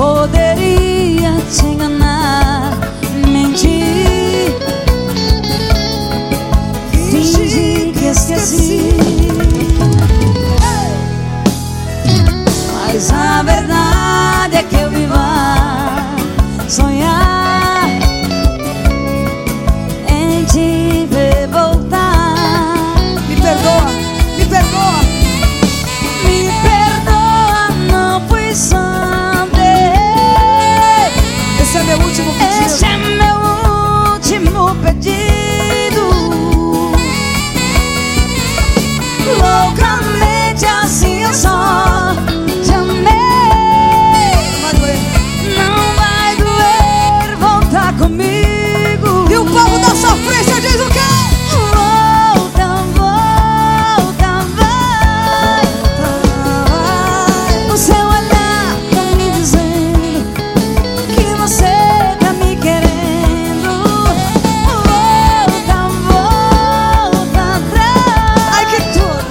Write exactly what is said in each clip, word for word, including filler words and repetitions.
poderia te enganar, mentir, fingir que esqueci. Mas a verdade é que eu vivo a sonhar em te ver voltar. Me perdoa, me perdoa. Me perdoa, não fui santo. Esse é meu último pedido. Esse é meu último pedido. Loucamente assim eu só te amei. Não vai doer voltar comigo. E o povo da sofrência diz o quê? Volta, volta, vai. O seu olhar tá me dizendo que você tá me querendo. Volta, volta atrás. Ai, que tudo.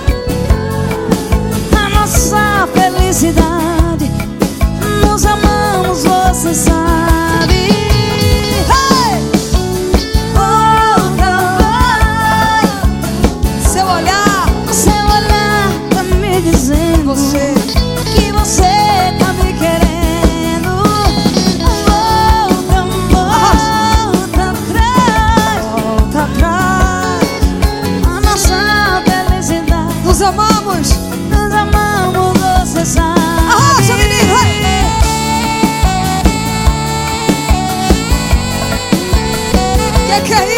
A nossa felicidade, nos amamos, você sabe. Hey! Volta, vai. Seu olhar, O seu olhar tá me dizendo você. que você tá me querendo. Volta, volta atrás. Volta atrás. A nossa felicidade, Nos amamos. nos amamos, você sabe. Arrocha, menino, vai. Que que é